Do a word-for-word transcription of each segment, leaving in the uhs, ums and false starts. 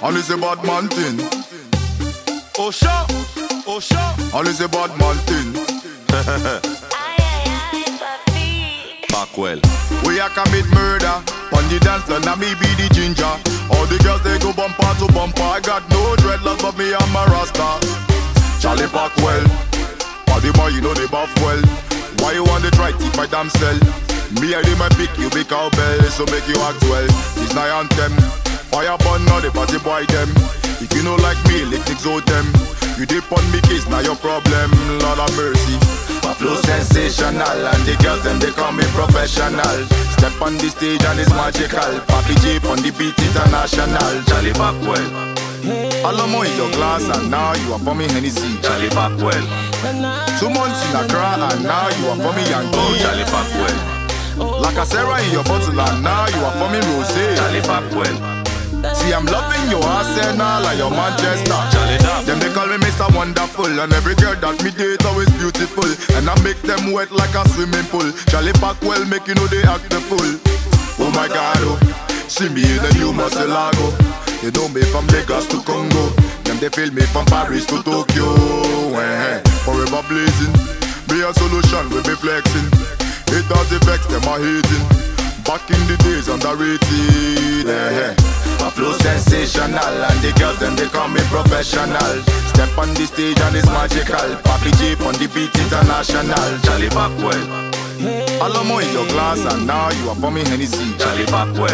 and it's a bad man thing. Oh sure, oh sure, and it's a bad man thing. Backwell. We a commit murder on the dance floor, now me be the ginger. All the girls they go bumper to bumper. I got no dreadlocks but me and my rasta. Charlie Backwell, body boy you know they buff well. Why you want to try to my damn cell? Me I did my pick, you be cowbell, so make you act well. It's my anthem. Fire burn now the party boy them. If you know like me, lick nicks out them. You dip on me case, now your problem, Lord of mercy. My flow sensational, and the girls them they call me professional. Step on the stage and it's magical. Papi J on the beat international. Charlie Backwell. Alamo in your glass and now you are for me Hennessy. Charlie Backwell. Two months in Accra and now you are for me Yankee. Oh, Charlie Backwell. Like a Sarah in your bottle and now you are for me Rosé. Charlie Backwell. See I'm loving your Arsenal and your Manchester. Charlie Dab. Them they call me Mister Wonderful, and every girl that me date always beautiful. And I make them wet like a swimming pool. Charlie Backwell make you know they act the fool. Oh my God, oh, see me in the new Murcielago. They know me from Lagos to Congo. Them they feel me from Paris to Tokyo. Eh, forever blazing. Be a solution, we be flexing. Haters they vex, them are hating. Back in the days underrated. Eh, my flow sensational, and the girls them they call me professional. Step on the stage and it's magical. Papi J on the beat international. Charlie Backwell. Alamo in your glass and now you are for me Hennessy. Charlie Backwell.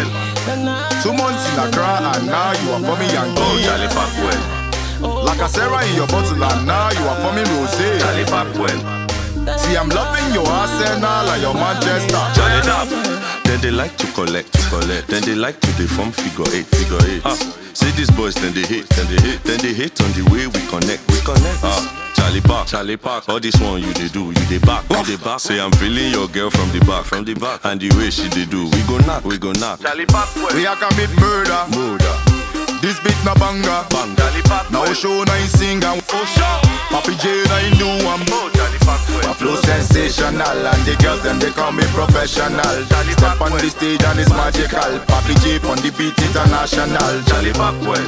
Two months in Accra and now you are for me Yankee. Oh, Charlie Backwell. Like a Sarah in your bottle and now you are for me Rosé. Charlie Backwell. See I'm loving your Arsenal and your Manchester. Charlie Dab. Then they like to collect, collect. Then they like to deform figure eight, figure eight. Ah, see these boys, then they hate, then they hate, then they hate on the way we connect, we connect. Ah, Charlie Park, Charlie Park. All this one you they do, you they back, you they back. Say I'm feeling your girl from the back, from the back, and the way she they do, we go knock, we go knock. Charlie Park, we a commit murder, murder. This beat na banga, bang. Charlie Park, now show na in sing and oh show. Papi J na in do one. Oh, Charlie Park, my flow sensational, and the girls them they call me professional. Charlie Step on the stage and it's magical. Papi J on the beat international. Charlie Backwell.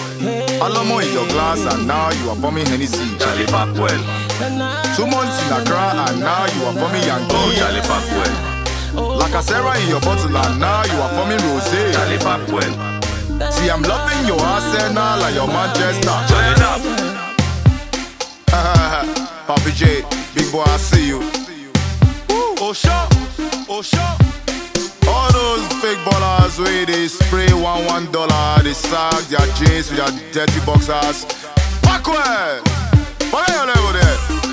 Alamo in your glass and now you are for me Hennessy. Charlie Backwell. Two months in Accra and now you are for me Yankee. Oh, Charlie Backwell. Like a Sarah in your bottle and now you are for me Rosé. Charlie Backwell. See I'm loving your Arsenal and your Manchester. Charlie Dab. Papi J, big boy I see you. Oh sure, oh sure. All those fake ballers where they spray one one dollar, they sag their jeans with their dirty boxers. Backwell, fire your level there.